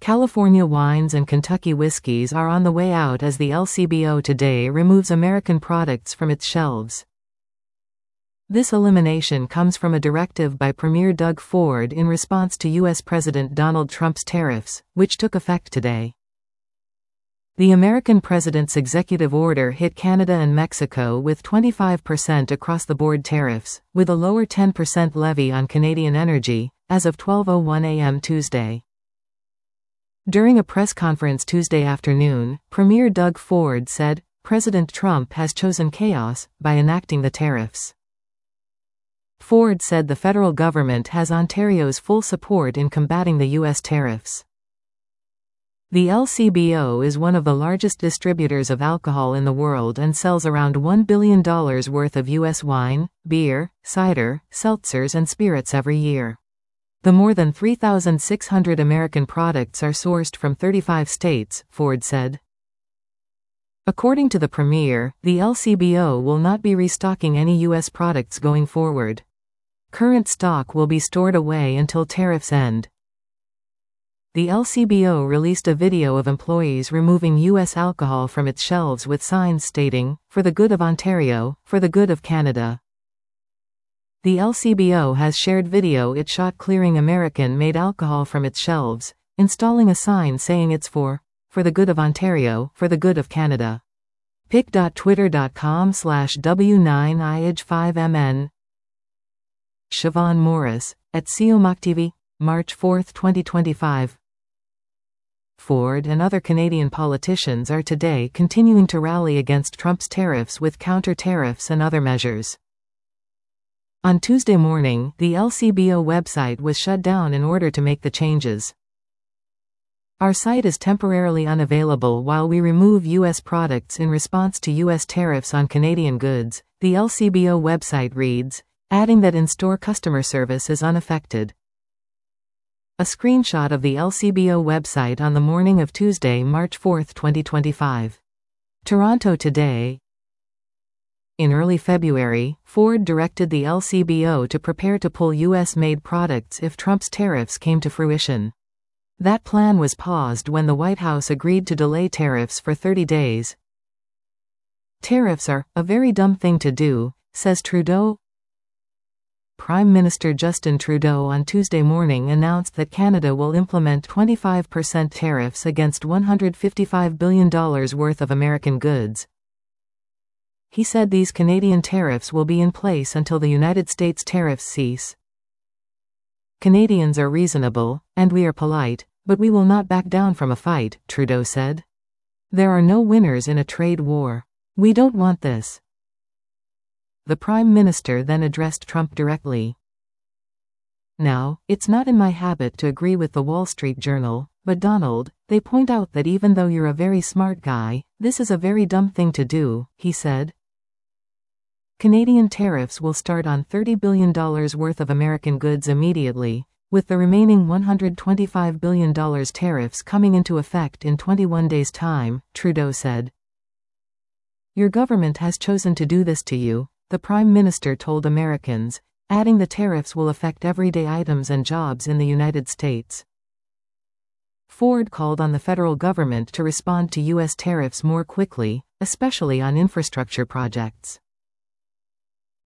California wines and Kentucky whiskeys are on the way out as the LCBO today removes American products from its shelves. This elimination comes from a directive by Premier Doug Ford in response to U.S. President Donald Trump's tariffs, which took effect today. The American president's executive order hit Canada and Mexico with 25% across-the-board tariffs, with a lower 10% levy on Canadian energy, as of 12:01 a.m. Tuesday. During a press conference Tuesday afternoon, Premier Doug Ford said, "President Trump has chosen chaos by enacting the tariffs." Ford said the federal government has Ontario's full support in combating the U.S. tariffs. The LCBO is one of the largest distributors of alcohol in the world and sells around $1 billion worth of U.S. wine, beer, cider, seltzers and spirits every year. The more than 3,600 American products are sourced from 35 states, Ford said. According to the Premier, the LCBO will not be restocking any U.S. products going forward. Current stock will be stored away until tariffs end. The LCBO released a video of employees removing U.S. alcohol from its shelves with signs stating, "For the good of Ontario, for the good of Canada." The LCBO has shared video it shot clearing American-made alcohol from its shelves, installing a sign saying it's for the good of Ontario, for the good of Canada. pic.twitter.com/w9ih5mn Siobhan Morris, at COMOCTV, March 4, 2025. Ford and other Canadian politicians are today continuing to rally against Trump's tariffs with counter-tariffs and other measures. On Tuesday morning, the LCBO website was shut down in order to make the changes. "Our site is temporarily unavailable while we remove U.S. products in response to U.S. tariffs on Canadian goods," the LCBO website reads, adding that in-store customer service is unaffected. A screenshot of the LCBO website on the morning of Tuesday, March 4, 2025. Toronto Today. In early February, Ford directed the LCBO to prepare to pull U.S.-made products if Trump's tariffs came to fruition. That plan was paused when the White House agreed to delay tariffs for 30 days. "Tariffs are a very dumb thing to do," says Trudeau. Prime Minister Justin Trudeau on Tuesday morning announced that Canada will implement 25% tariffs against $155 billion worth of American goods. He said these Canadian tariffs will be in place until the United States tariffs cease. "Canadians are reasonable, and we are polite, but we will not back down from a fight," Trudeau said. "There are no winners in a trade war. We don't want this." The Prime Minister then addressed Trump directly. "Now, it's not in my habit to agree with the Wall Street Journal, but Donald, they point out that even though you're a very smart guy, this is a very dumb thing to do," he said. Canadian tariffs will start on $30 billion worth of American goods immediately, with the remaining $125 billion tariffs coming into effect in 21 days' time, Trudeau said. "Your government has chosen to do this to you," the Prime Minister told Americans, adding the tariffs will affect everyday items and jobs in the United States. Ford called on the federal government to respond to U.S. tariffs more quickly, especially on infrastructure projects.